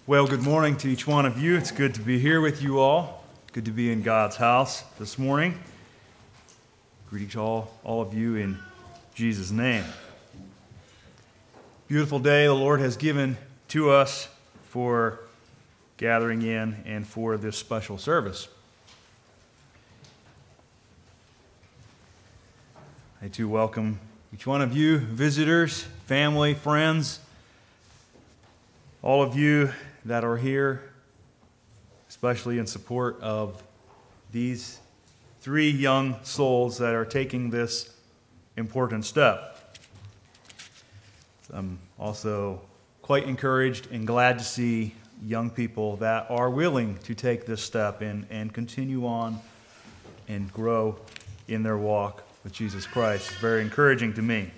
Well, good morning to each one of you. It's good to be here with you all. Good to be in God's house this morning. Greetings all of you in Jesus' name. Beautiful day the Lord has given to us for gathering in and for this special service. I too welcome each one of you, visitors, family, friends, all of you that are here, especially in support of these three young souls that are taking this important step. I'm also quite encouraged and glad to see young people that are willing to take this step and continue on and grow in their walk with Jesus Christ. It's very encouraging to me.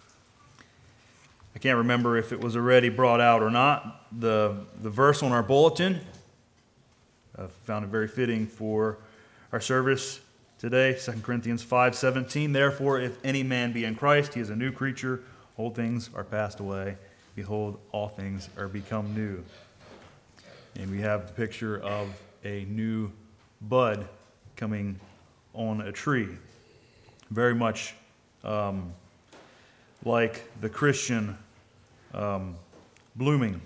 I can't remember if it was already brought out or not. The verse on our bulletin, I found it very fitting for our service today, 2 Corinthians 5:17. Therefore, if any man be in Christ, he is a new creature. Old things are passed away. Behold, all things are become new. And we have the picture of a new bud coming on a tree. Very much like the Christian blooming.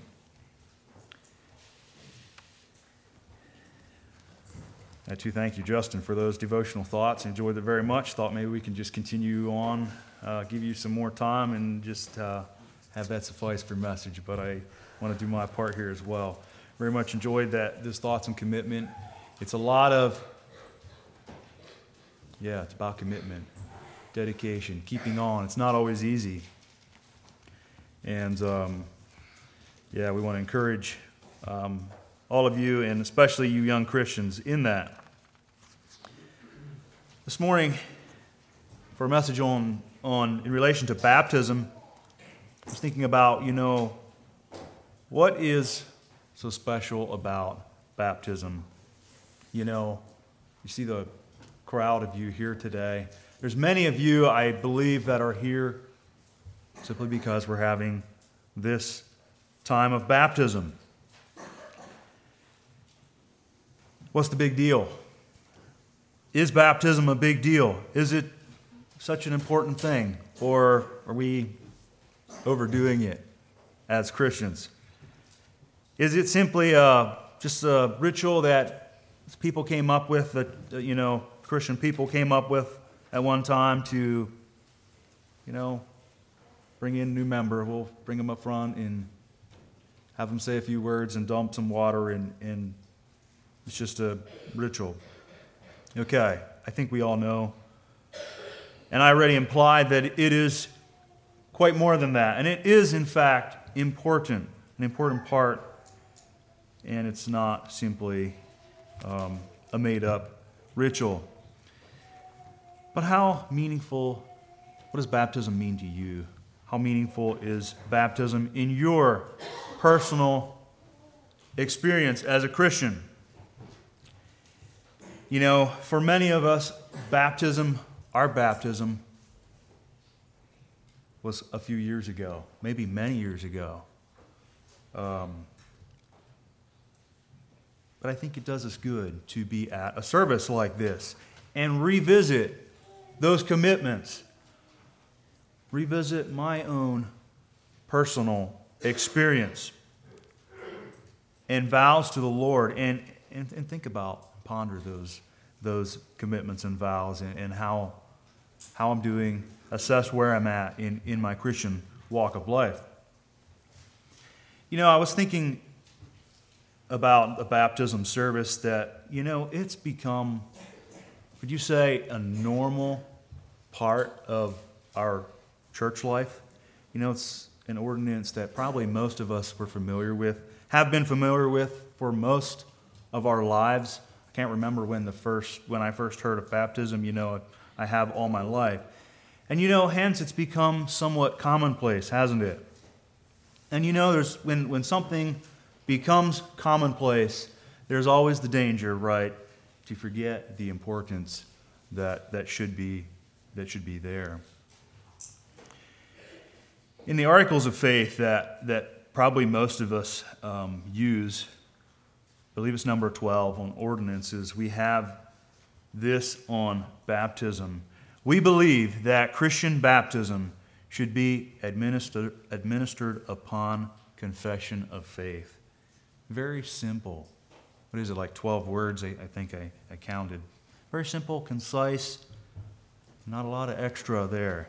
I too thank you, Justin, for those devotional thoughts. Enjoyed it very much. Thought maybe we can just continue on, give you some more time, and just have that suffice for message. But I want to do my part here as well. Very much enjoyed this thoughts and commitment. It's a lot of, it's about commitment, dedication, keeping on. It's not always easy. And we want to encourage all of you, and especially you young Christians, in that. This morning, for a message in relation to baptism, I was thinking about, what is so special about baptism? You see the crowd of you here today. There's many of you, I believe, that are here simply because we're having this time of baptism. What's the big deal? Is baptism a big deal? Is it such an important thing? Or are we overdoing it as Christians? Is it simply just a ritual that people came up with, that Christian people came up with at one time to, bring in a new member? We'll bring them up front and have them say a few words and dump some water, and it's just a ritual. Okay, I think we all know. And I already implied that it is quite more than that. And it is, in fact, important, an important part. And it's not simply a made-up ritual. But how meaningful, what does baptism mean to you? How meaningful is baptism in your personal experience as a Christian? For many of us, our baptism was a few years ago, maybe many years ago. But I think it does us good to be at a service like this and revisit those commitments. Revisit my own personal experience and vows to the Lord, and think about, ponder those commitments and vows, and how I'm doing, assess where I'm at in my Christian walk of life. I was thinking about a baptism service that, it's become, would you say, a normal part of our church life? It's an ordinance that probably most of us were familiar with, have been familiar with for most of our lives. I can't remember when I first heard of baptism. I have all my life. And hence it's become somewhat commonplace, hasn't it? And there's when something becomes commonplace, there's always the danger, right, to forget the importance that should be there. In the articles of faith that probably most of us use, I believe it's number 12 on ordinances. We have this on baptism. We believe that Christian baptism should be administered upon confession of faith. Very simple. What is it, like 12 words? I think I counted. Very simple, concise, not a lot of extra there.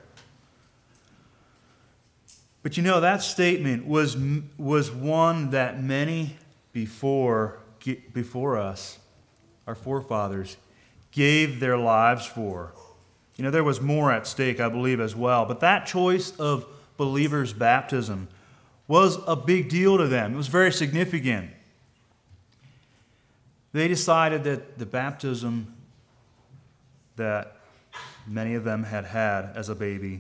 But you know, that statement was one that many before us, our forefathers, gave their lives for. You know, there was more at stake, I believe, as well. But that choice of believers' baptism was a big deal to them. It was very significant. They decided that the baptism that many of them had as a baby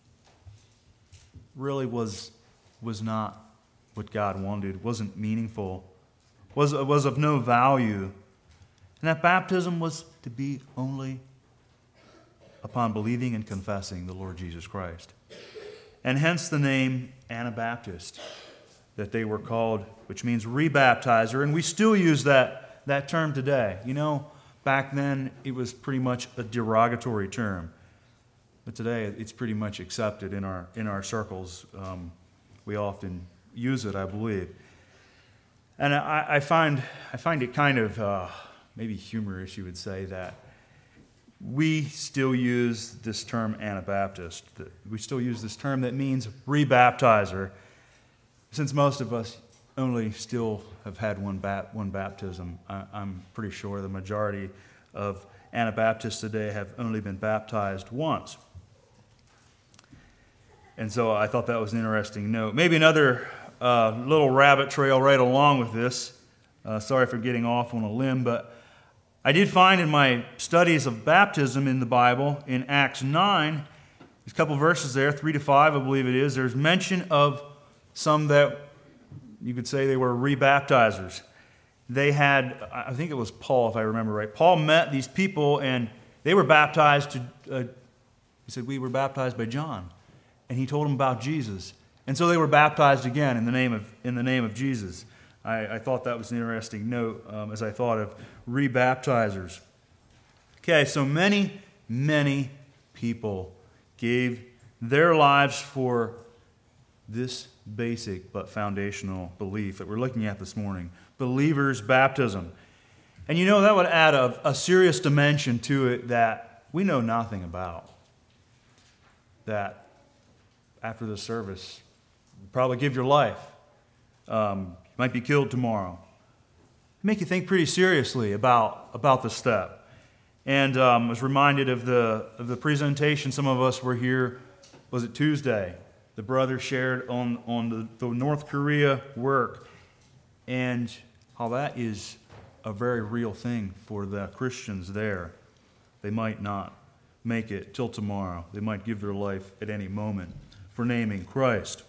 really was not what God wanted, wasn't meaningful, was of no value. And that baptism was to be only upon believing and confessing the Lord Jesus Christ. And hence the name Anabaptist that they were called, which means rebaptizer. And we still use that term today. You know, back then it was pretty much a derogatory term. But today it's pretty much accepted in our circles. We often use it, I believe. And I find it kind of maybe humorous, you would say, that we still use this term Anabaptist. We still use this term that means rebaptizer, since most of us only still have had one baptism. I'm pretty sure the majority of Anabaptists today have only been baptized once. And so I thought that was an interesting note. Maybe another little rabbit trail right along with this. Sorry for getting off on a limb, but I did find in my studies of baptism in the Bible, in Acts 9, there's a couple verses there, 3-5, I believe it is, there's mention of some that you could say they were rebaptizers. They had, I think it was Paul, if I remember right. Paul met these people and they were baptized he said, we were baptized by John. And he told them about Jesus. And so they were baptized again in the name of Jesus. I thought that was an interesting note as I thought of rebaptizers. Okay, so many, many people gave their lives for this basic but foundational belief that we're looking at this morning, believers' baptism. And you know, that would add a serious dimension to it that we know nothing about. That after the service, you probably give your life. You might be killed tomorrow. Make you think pretty seriously about the step. And I was reminded of the presentation. Some of us were here, was it Tuesday? The brother shared on the North Korea work and how that is a very real thing for the Christians there. They might not make it till tomorrow. They might give their life at any moment for naming Christ.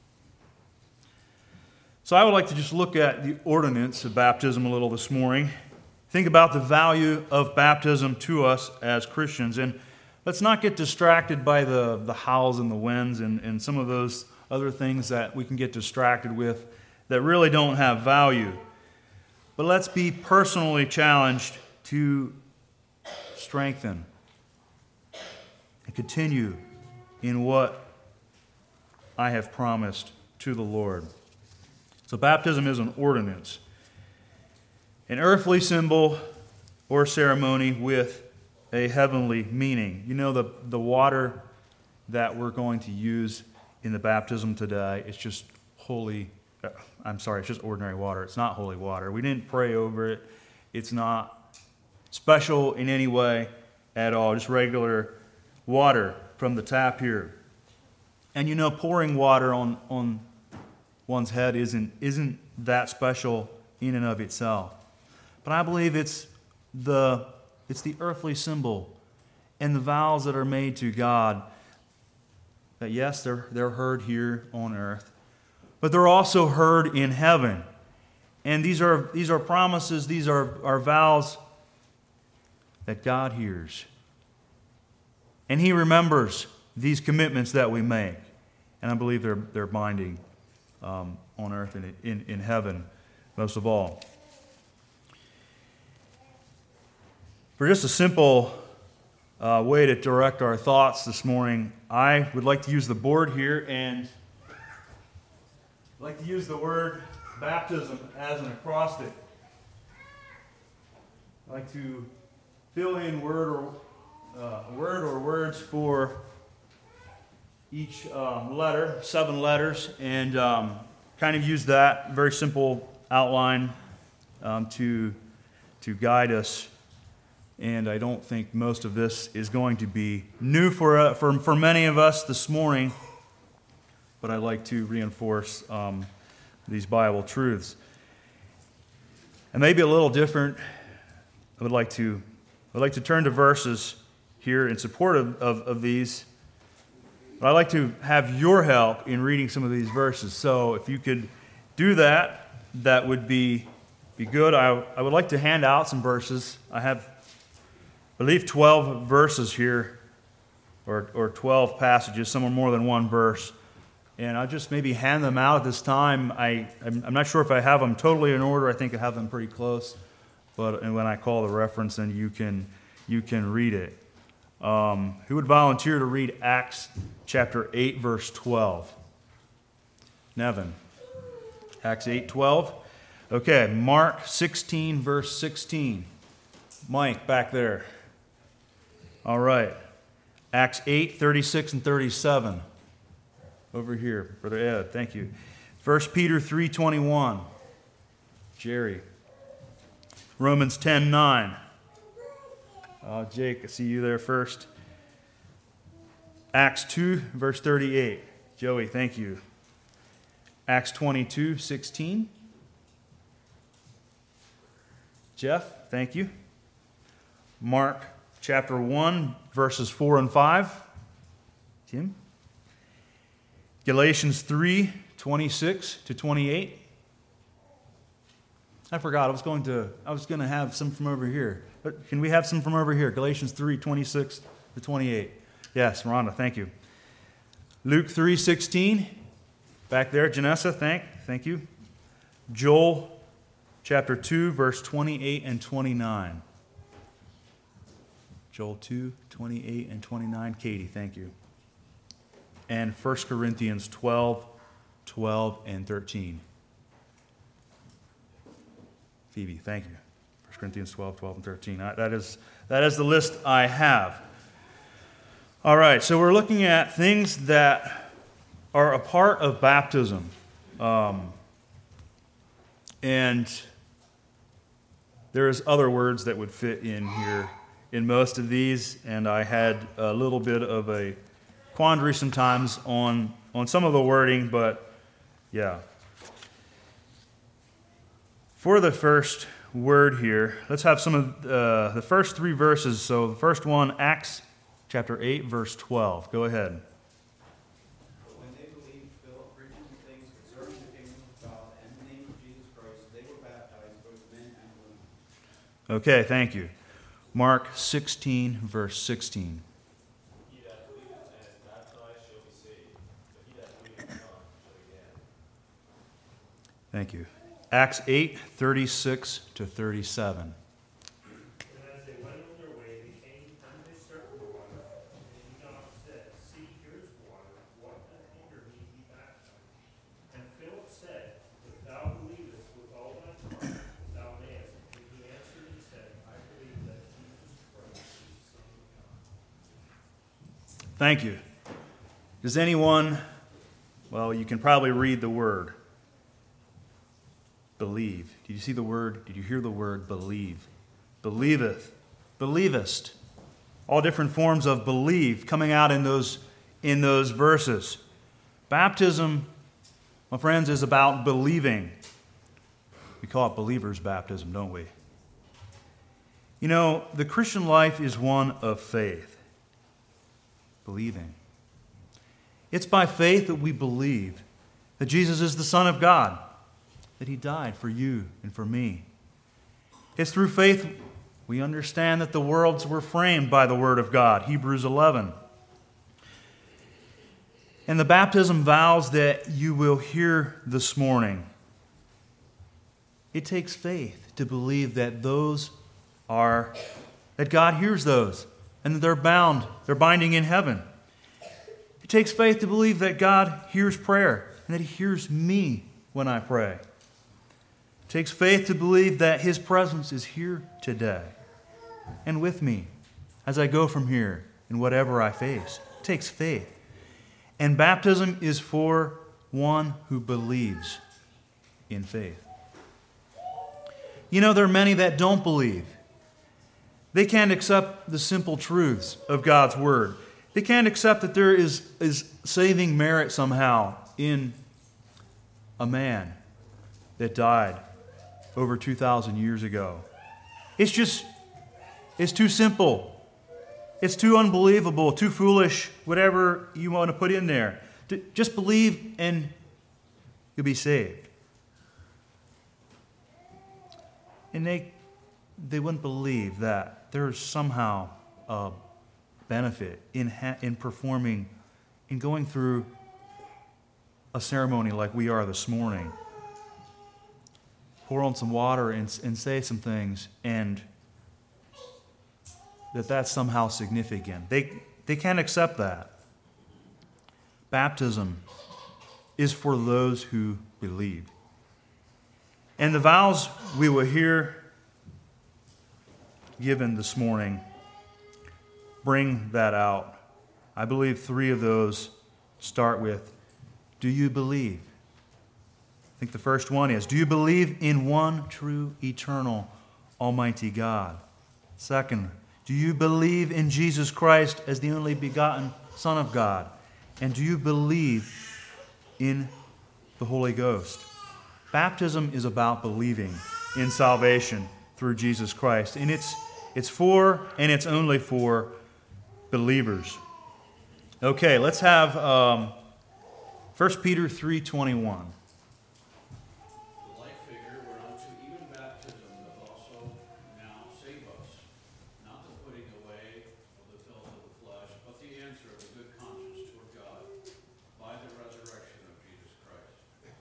So I would like to just look at the ordinance of baptism a little this morning. Think about the value of baptism to us as Christians. And let's not get distracted by the hows and the whens and some of those other things that we can get distracted with that really don't have value. But let's be personally challenged to strengthen and continue in what I have promised to the Lord. So baptism is an ordinance, an earthly symbol or ceremony with a heavenly meaning. You know, the water that we're going to use in the baptism today, it's just it's just ordinary water. It's not holy water. We didn't pray over it. It's not special in any way at all, just regular water from the tap here. And you know, pouring water on one's head isn't that special in and of itself. But I believe it's the earthly symbol and the vows that are made to God that yes, they're heard here on earth, but they're also heard in heaven. And these are promises, these are vows that God hears. And He remembers these commitments that we make. And I believe they're binding on earth and in heaven, most of all. For just a simple way to direct our thoughts this morning, I would like to use the board here, and I'd like to use the word baptism as an acrostic. I'd like to fill in word or words for each letter, 7 letters, and kind of use that very simple outline to guide us. And I don't think most of this is going to be new for many of us this morning, but I'd like to reinforce these Bible truths. And maybe a little different, I would like to turn to verses here in support of these. But I'd like to have your help in reading some of these verses. So if you could do that, that would be good. I would like to hand out some verses. I have, I believe, 12 verses here, or 12 passages, some are more than one verse. And I'll just maybe hand them out at this time. I'm not sure if I have them totally in order. I think I have them pretty close. And when I call the reference, then you can read it. Who would volunteer to read Acts chapter 8, verse 12? Nevin. Acts 8:12. Okay, Mark 16, verse 16. Mike, back there. All right. Acts 8, 36 and 37. Over here, Brother Ed, thank you. 1 Peter 3:21. Jerry. Romans 10:9. Jake, I see you there first. Acts 2, verse 38. Joey, thank you. Acts 22:16. Jeff, thank you. Mark chapter 1, verses 4 and 5. Tim. Galatians 3:26 to 28. I forgot. I was going to have some from over here. But can we have some from over here? Galatians 3:26 to 28. Yes, Rhonda, thank you. Luke 3:16. Back there, Janessa, thank you. Joel chapter 2, verse 28 and 29. Joel 2, 28 and 29. Katie, thank you. And 1 Corinthians 12, 12 and 13. Phoebe, thank you. 1 Corinthians 12, 12 and 13. That is the list I have. All right, so we're looking at things that are a part of baptism. And there's other words that would fit in here in most of these, and I had a little bit of a quandary sometimes on some of the wording, but yeah. For the first word here, let's have some of the first 3 verses. So the first one, Acts chapter 8, verse 12. Go ahead. But when they believed Philip preaching the things concerning the kingdom of God and the name of Jesus Christ, they were baptized, both men and women. Okay, thank you. Mark 16, verse 16. He that believeth and is baptized shall be saved, but he that believeth not shall be damned. Thank you. Acts 8, 36 to 37. And as they went on their way, they came unto a certain water, and Enoch said, See, here is water, what doth hinder me to be baptized? And Philip said, If thou believest with all thy heart, thou mayest. And he answered and said, I believe that Jesus Christ is the Son of God. Thank you. Does anyone, well, you can probably read the word. Believe. Did you see the word? Did you hear the word believe? Believeth. Believest. All different forms of believe coming out in those verses. Baptism, my friends, is about believing. We call it believer's baptism, don't we? You know, the Christian life is one of faith. Believing. It's by faith that we believe that Jesus is the Son of God, that He died for you and for me. It's through faith we understand that the worlds were framed by the Word of God, Hebrews 11. And the baptism vows that you will hear this morning, it takes faith to believe that that God hears those and that they're binding in heaven. It takes faith to believe that God hears prayer and that He hears me when I pray. It takes faith to believe that His presence is here today and with me as I go from here in whatever I face. It takes faith. And baptism is for one who believes in faith. You know, there are many that don't believe. They can't accept the simple truths of God's Word. They can't accept that there is saving merit somehow in a man that died over 2,000 years ago. It's too simple. It's too unbelievable, too foolish, whatever you want to put in there. Just believe and you'll be saved. And they wouldn't believe that there's somehow a benefit in performing, in going through a ceremony like we are this morning. Pour on some water and say some things, and that's somehow significant. They can't accept that. Baptism is for those who believe. And the vows we will hear given this morning bring that out. I believe 3 of those start with, do you believe? I think the first one is, do you believe in one true, eternal, almighty God? Second, do you believe in Jesus Christ as the only begotten Son of God? And do you believe in the Holy Ghost? Baptism is about believing in salvation through Jesus Christ. And it's for and it's only for believers. Okay, let's have 1 Peter 3:21. The like figure whereunto even baptism doth also now save us, not the putting away of the filth of the flesh, but the answer of a good conscience toward God by the resurrection of Jesus Christ.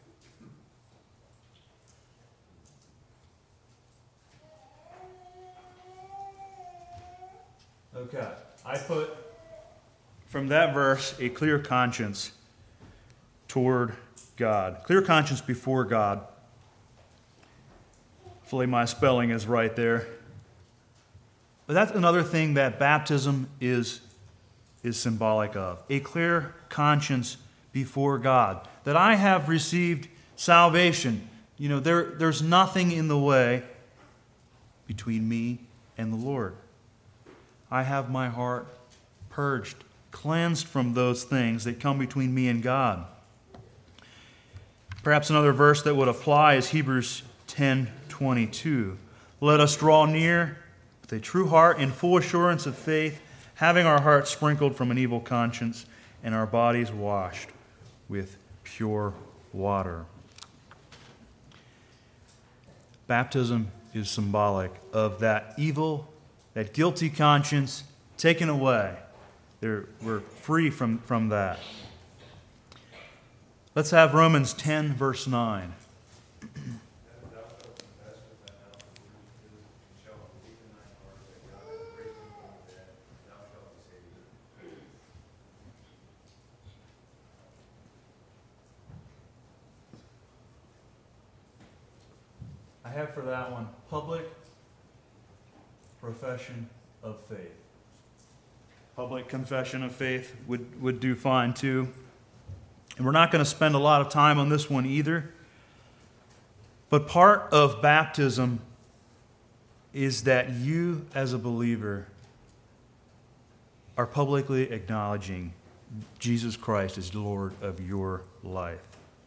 Okay, I put from that verse a clear conscience toward God. Clear conscience before God. Hopefully my spelling is right there. But that's another thing that baptism is symbolic of. A clear conscience before God. That I have received salvation. You know, there's nothing in the way between me and the Lord. I have my heart purged, cleansed from those things that come between me and God. Perhaps another verse that would apply is Hebrews 10:22. Let us draw near with a true heart and full assurance of faith, having our hearts sprinkled from an evil conscience and our bodies washed with pure water. Baptism is symbolic of that evil, that guilty conscience taken away. We're free from that. Let's have Romans 10, verse 9. I have for that one, public profession of faith. Public confession of faith would do fine too. And we're not going to spend a lot of time on this one either. But part of baptism is that you, as a believer, are publicly acknowledging Jesus Christ as Lord of your life.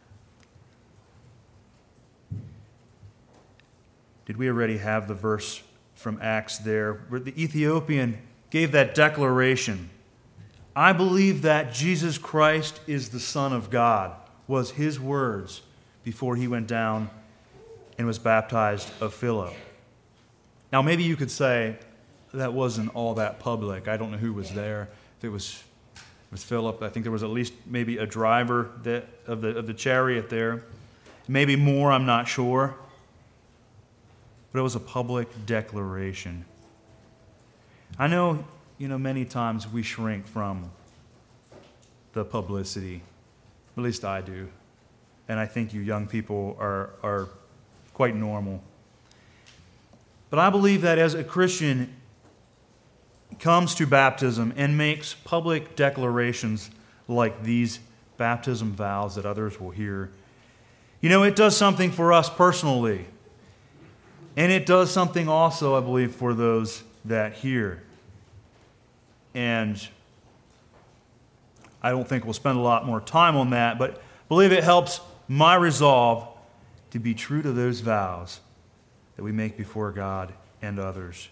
Did we already have the verse from Acts there where the Ethiopian gave that declaration? I believe that Jesus Christ is the Son of God, was his words before he went down and was baptized of Philip. Now, maybe you could say that wasn't all that public. I don't know who was there. If it was with Philip. I think there was at least maybe a driver of the chariot there. Maybe more, I'm not sure. But it was a public declaration. I know, many times we shrink from the publicity. At least I do. And I think you young people are quite normal. But I believe that as a Christian comes to baptism and makes public declarations like these baptism vows that others will hear, it does something for us personally. And it does something also, I believe, for those that hear. And I don't think we'll spend a lot more time on that, but I believe it helps my resolve to be true to those vows that we make before God and others.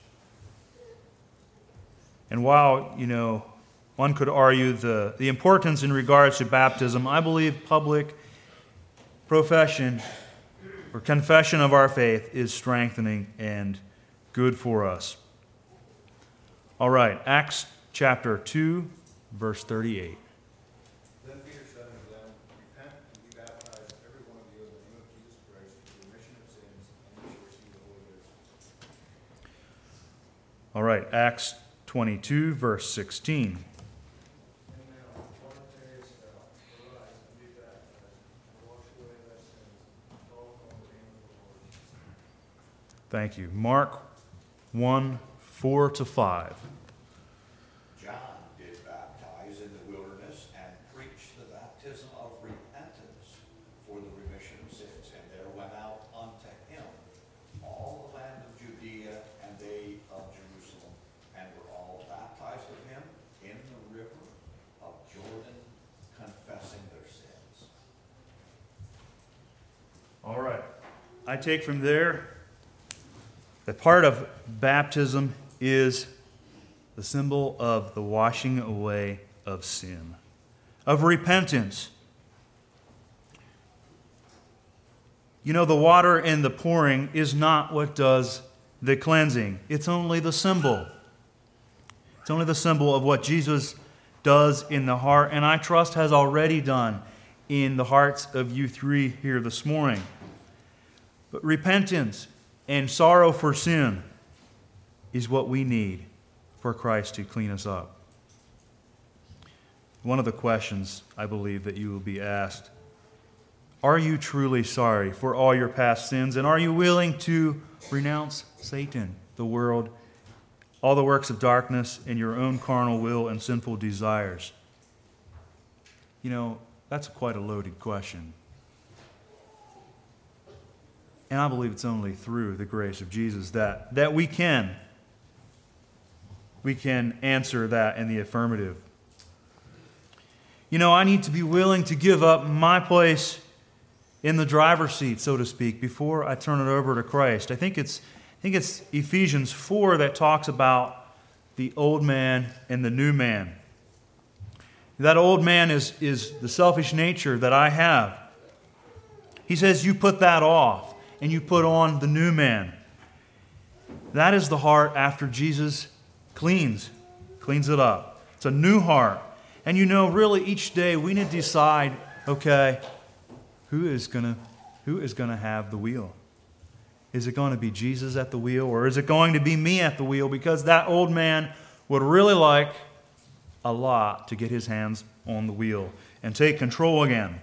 And while, one could argue the importance in regards to baptism, I believe public profession or confession of our faith is strengthening and good for us. All right, Acts chapter 2, verse 38. Then Peter said unto them, Repent and be baptized, every one of you, in the name of Jesus Christ, for the remission of sins, and you shall receive the Holy Ghost. All right, Acts 22, verse 16. And now, one Timotheus fell, arise and be baptized, and wash away thy sins, and call upon the name of the Lord. Thank you. Mark 1, 4-5. John did baptize in the wilderness and preached the baptism of repentance for the remission of sins. And there went out unto him all the land of Judea and they of Jerusalem, and were all baptized of him in the river of Jordan, confessing their sins. All right. I take from there that part of baptism is the symbol of the washing away of sin, of repentance. The water and the pouring is not what does the cleansing. It's only the symbol. It's only the symbol of what Jesus does in the heart, and I trust has already done in the hearts of you three here this morning. But repentance and sorrow for sin is what we need for Christ to clean us up. One of the questions I believe that you will be asked, are you truly sorry for all your past sins? And are you willing to renounce Satan, the world, all the works of darkness, and your own carnal will and sinful desires? That's quite a loaded question. And I believe it's only through the grace of Jesus that we can answer that in the affirmative. I need to be willing to give up my place in the driver's seat, so to speak, before I turn it over to Christ. I think it's Ephesians 4 that talks about the old man and the new man. That old man is the selfish nature that I have. He says you put that off and you put on the new man. That is the heart after Jesus cleans it up. It's a new heart. And really each day we need to decide, okay, who is going to have the wheel? Is it going to be Jesus at the wheel, or is it going to be me at the wheel? Because that old man would really like a lot to get his hands on the wheel and take control again.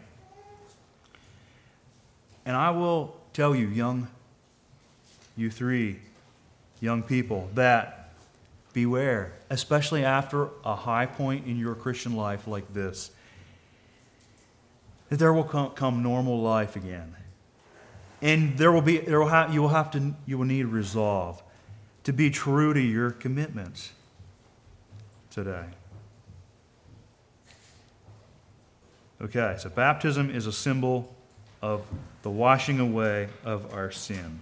And I will tell you, you three young people, that beware, especially after a high point in your Christian life like this, that there will come normal life again. And you will need resolve to be true to your commitments today. Okay, so baptism is a symbol of the washing away of our sin.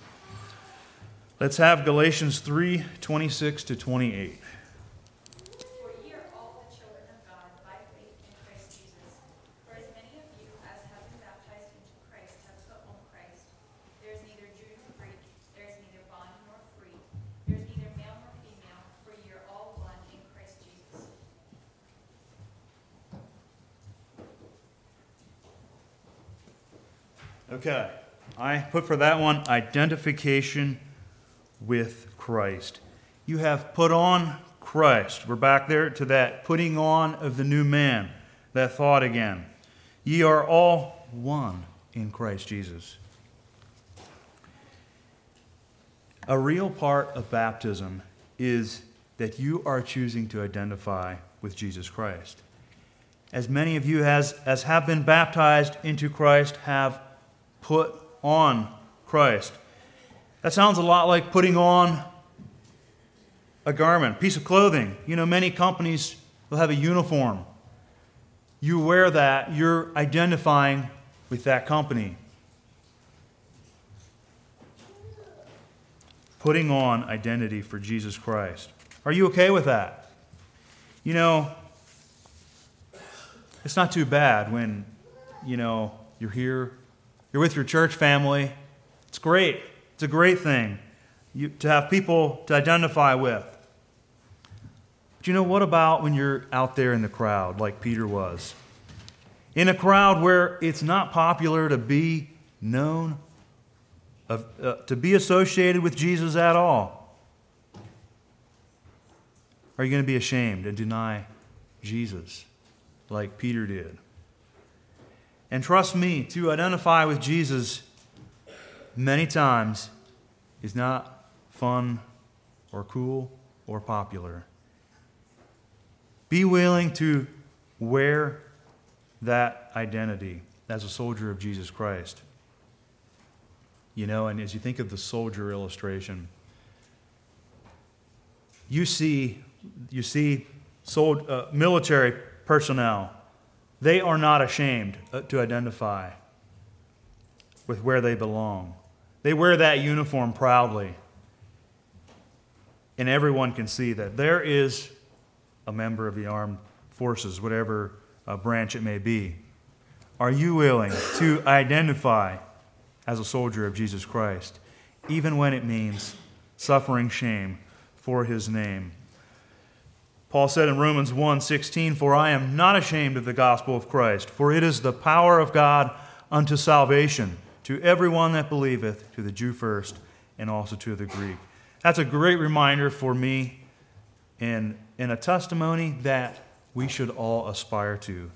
Let's have Galatians 3:26-28. For ye are all the children of God by faith in Christ Jesus. For as many of you as have been baptized into Christ have put on Christ. There is neither Jew nor Greek, there is neither bond nor free, there is neither male nor female, for ye are all one in Christ Jesus. Okay. I put for that one identification with Christ. You have put on Christ. We're back there to that putting on of the new man, that thought again. Ye are all one in Christ Jesus. A real part of baptism is that you are choosing to identify with Jesus Christ. As many of you as have been baptized into Christ have put on Christ. That sounds a lot like putting on a garment, piece of clothing. You know, many companies will have a uniform. You wear that, you're identifying with that company. Putting on identity for Jesus Christ. Are you okay with that? You know, it's not too bad when, you're here, you're with your church family. It's great. It's a great thing to have people to identify with. But what about when you're out there in the crowd like Peter was? In a crowd where it's not popular to be known, to be associated with Jesus at all. Are you going to be ashamed and deny Jesus like Peter did? And trust me, to identify with Jesus many times is not fun or cool or popular. Be willing to wear that identity as a soldier of Jesus Christ. And as you think of the soldier illustration, you see military personnel. They are not ashamed to identify with where they belong. They wear that uniform proudly. And everyone can see that there is a member of the armed forces, whatever branch it may be. Are you willing to identify as a soldier of Jesus Christ, even when it means suffering shame for his name? Paul said in Romans 1:16, "For I am not ashamed of the gospel of Christ, for it is the power of God unto salvation to everyone that believeth, to the Jew first, and also to the Greek." That's a great reminder for me and a testimony that we should all aspire to.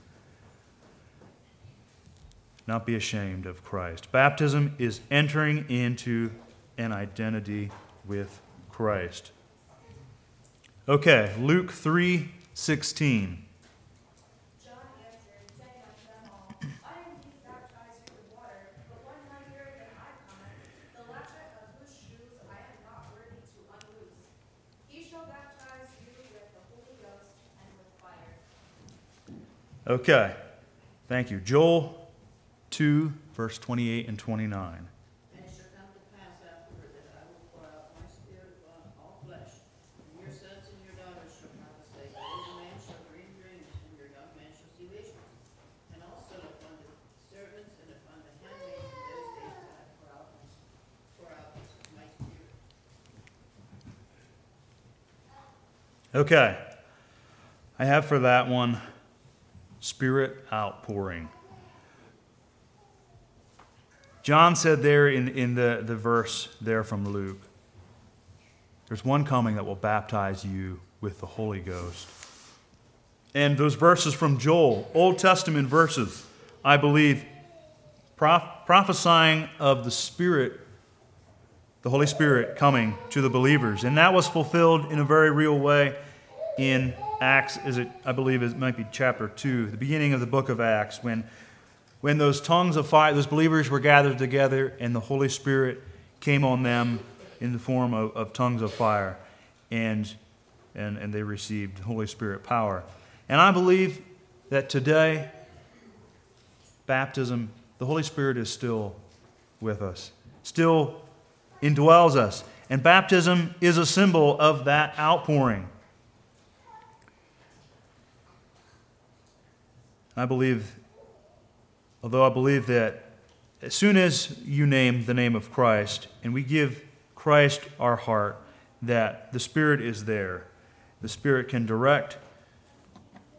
Not be ashamed of Christ. Baptism is entering into an identity with Christ. Okay, Luke 3:16. John answered, saying unto them all, I indeed baptize you with water, but one mightier than I cometh, the latchet of whose shoes I am not worthy to unloose. He shall baptize you with the Holy Ghost and with fire. Okay, thank you. Joel 2, verse 28 and 29. And it shall come to pass afterward that I will pour out my spirit upon all flesh. And your sons and your daughters shall prophesy. The old man shall dream dreams, and your young man shall see visions. And also upon the servants and upon the handmaids in those days will I pour out my spirit. Okay, I have for that one spirit outpouring. John said there in the verse there from Luke, there's one coming that will baptize you with the Holy Ghost. And those verses from Joel, Old Testament verses, I believe, prophesying of the Spirit, the Holy Spirit coming to the believers. And that was fulfilled in a very real way in Acts, I believe it might be chapter 2, the beginning of the book of Acts, when those tongues of fire, those believers were gathered together and the Holy Spirit came on them in the form of tongues of fire, and they received Holy Spirit power. And I believe that today, baptism, the Holy Spirit is still with us, still indwells us. And baptism is a symbol of that outpouring. Although I believe that as soon as you name the name of Christ and we give Christ our heart, that the Spirit is there. The Spirit can direct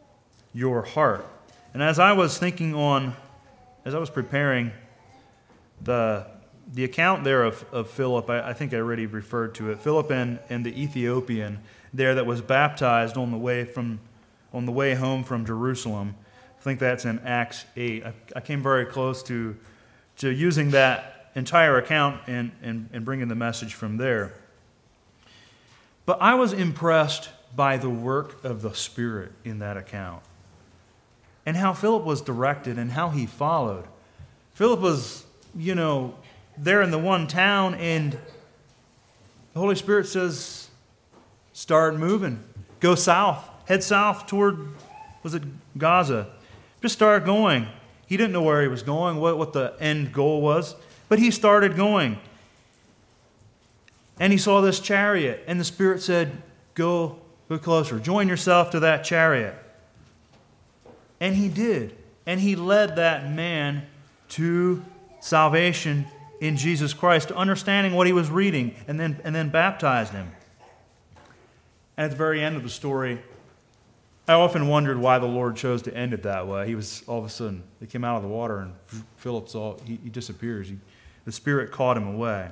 your heart. And as I was preparing The account there of Philip, I think I already referred to it. Philip and the Ethiopian there that was baptized on the way home from Jerusalem. I think that's in Acts 8. I came very close to using that entire account and bringing the message from there. But I was impressed by the work of the Spirit in that account and how Philip was directed and how he followed. Philip was, there in the one town, and the Holy Spirit says, start moving. Go south. Head south toward, was it Gaza? Just start going. He didn't know where he was going, what the end goal was, but he started going. And he saw this chariot, and the Spirit said, go closer. Join yourself to that chariot. And he did. And he led that man to salvation in Jesus Christ, to understanding what he was reading, and then baptized him. And at the very end of the story, I often wondered why the Lord chose to end it that way. He was, all of a sudden, they came out of the water, and Philip saw, he disappears. The Spirit caught him away.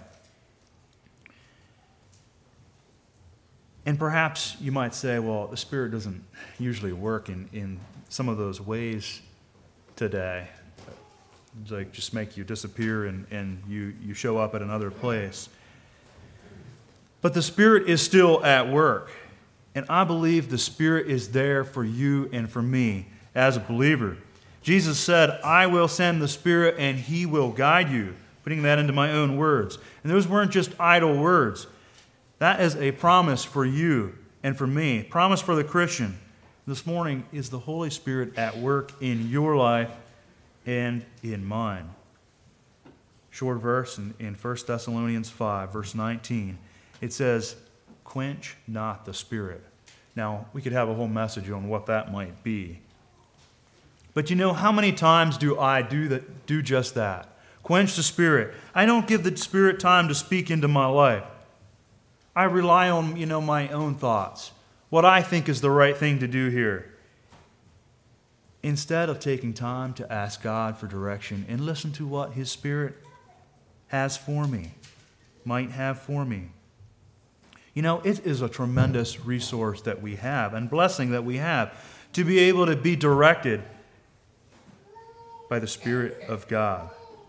And perhaps you might say, well, the Spirit doesn't usually work in some of those ways today. It's like just make you disappear and you show up at another place. But the Spirit is still at work. And I believe the Spirit is there for you and for me as a believer. Jesus said, I will send the Spirit and He will guide you. Putting that into my own words. And those weren't just idle words. That is a promise for you and for me. Promise for the Christian. This morning is the Holy Spirit at work in your life and in mine. Short verse in 1 Thessalonians 5, verse 19. It says, quench not the Spirit. Now, we could have a whole message on what that might be. But how many times do I do just that? Quench the Spirit. I don't give the Spirit time to speak into my life. I rely on, my own thoughts, what I think is the right thing to do here. Instead of taking time to ask God for direction and listen to what His Spirit has for me, might have for me. It is a tremendous resource that we have and blessing that we have to be able to be directed by the Spirit of God.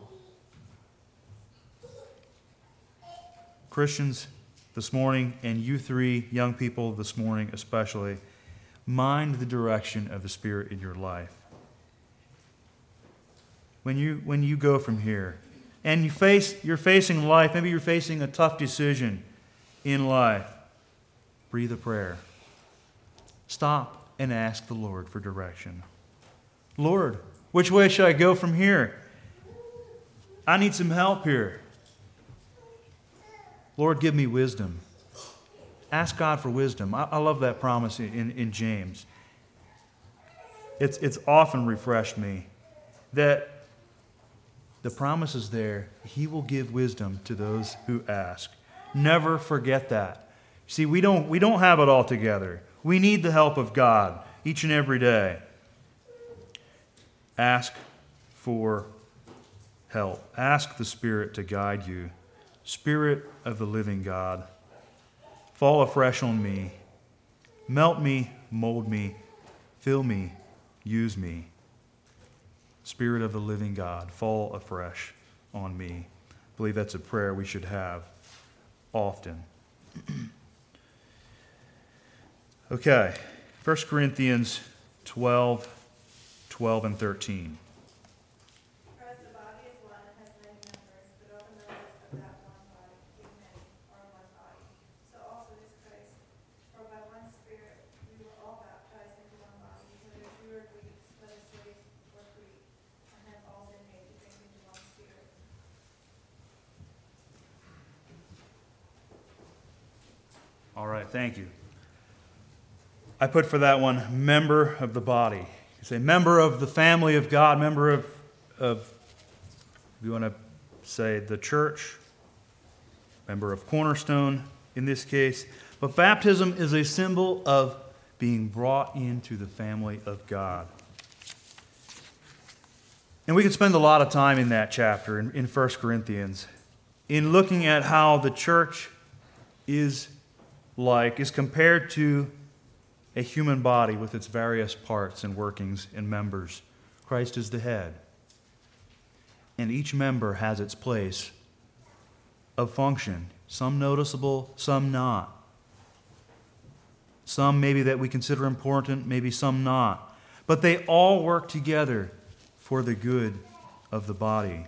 Christians this morning, and you three young people this morning especially, mind the direction of the Spirit in your life. When you go from here, and you're facing life, maybe you're facing a tough decision in life, breathe a prayer. Stop and ask the Lord for direction. Lord, which way should I go from here? I need some help here. Lord, give me wisdom. Ask God for wisdom. I love that promise in James. It's often refreshed me that the promise is there. He will give wisdom to those who ask. Never forget that. See, we don't have it all together. We need the help of God each and every day. Ask for help. Ask the Spirit to guide you. Spirit of the living God, fall afresh on me. Melt me, mold me, fill me, use me. Spirit of the living God, fall afresh on me. I believe that's a prayer we should have often. Okay, 1 Corinthians 12, 12 and 13. For as the body is one and has many members, but all the members of that one body, being many, are one body, so also is Christ. For by one Spirit we were all baptized into one body, whether Jew or Greek, whether slave or free, and have all been made to drink into one Spirit. All right, thank you. I put for that one, member of the body. You say member of the family of God, member of if you want to say the church, member of Cornerstone in this case. But baptism is a symbol of being brought into the family of God. And we could spend a lot of time in that chapter, in 1 Corinthians, in looking at how the church is compared to a human body with its various parts and workings and members. Christ is the head. And each member has its place of function, some noticeable, some not. Some maybe that we consider important, maybe some not. But they all work together for the good of the body.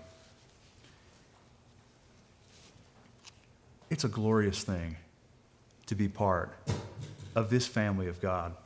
It's a glorious thing to be part of this family of God.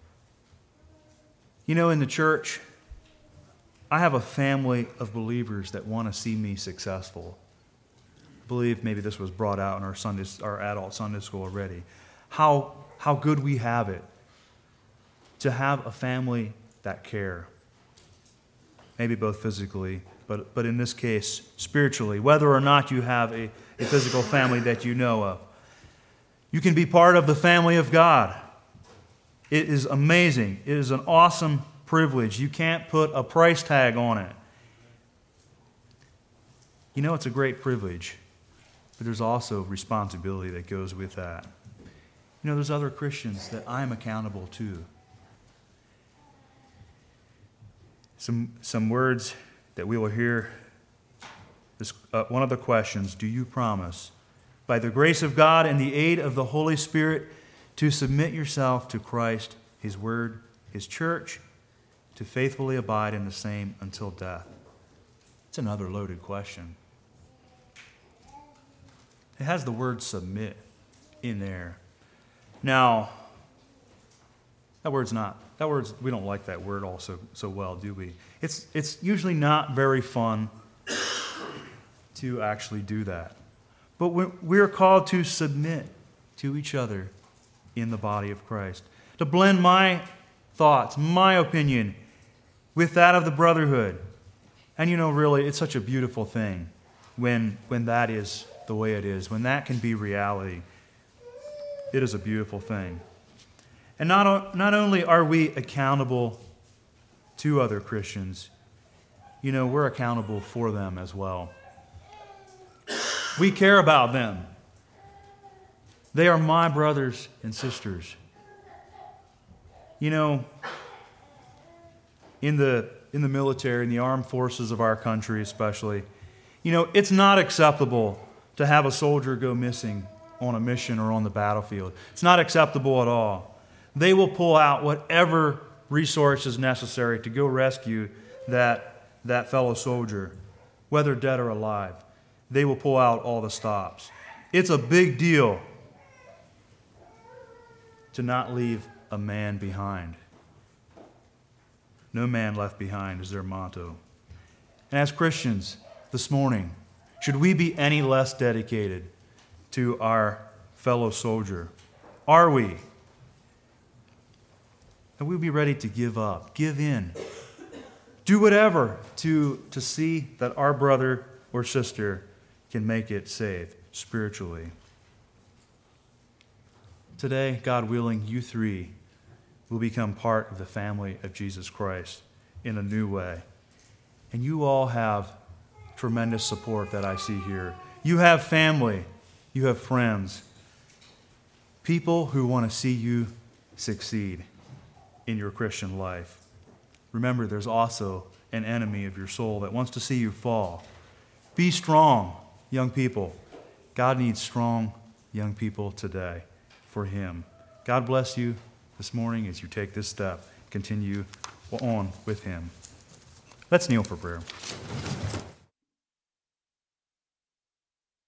You know, in the church, I have a family of believers that want to see me successful. I believe maybe this was brought out in our adult Sunday school already. How good we have it to have a family that care. Maybe both physically, but in this case, spiritually. Whether or not you have a physical family that you know of. You can be part of the family of God. It is amazing. It is an awesome privilege. You can't put a price tag on it. You know, it's a great privilege, but there's also responsibility that goes with that. You know, there's other Christians that I'm accountable to. Some words that we will hear. One of the questions, do you promise, by the grace of God and the aid of the Holy Spirit, to submit yourself to Christ, His Word, His church, to faithfully abide in the same until death? It's another loaded question. It has the word submit in there. Now, we don't like that word also so well, do we? It's usually not very fun to actually do that. But we're called to submit to each other in the body of Christ. To blend my thoughts, my opinion, with that of the brotherhood. And you know, really, it's such a beautiful thing when that is the way it is, when that can be reality. It is a beautiful thing. And not only are we accountable to other Christians, you know, we're accountable for them as well. We care about them. They are my brothers and sisters. You know, in the military, in the armed forces of our country especially, you know, it's not acceptable to have a soldier go missing on a mission or on the battlefield. It's not acceptable at all. They will pull out whatever resources necessary to go rescue that fellow soldier, whether dead or alive. They will pull out all the stops. It's a big deal to not leave a man behind. No man left behind is their motto. And as Christians, this morning, should we be any less dedicated to our fellow soldier? Are we? And we'll be ready to give up, give in, do whatever to see that our brother or sister can make it safe spiritually. Today, God willing, you three will become part of the family of Jesus Christ in a new way. And you all have tremendous support that I see here. You have family, you have friends, people who want to see you succeed in your Christian life. Remember, there's also an enemy of your soul that wants to see you fall. Be strong, young people. God needs strong young people today for Him. God bless you this morning as you take this step. Continue on with Him. Let's kneel for prayer.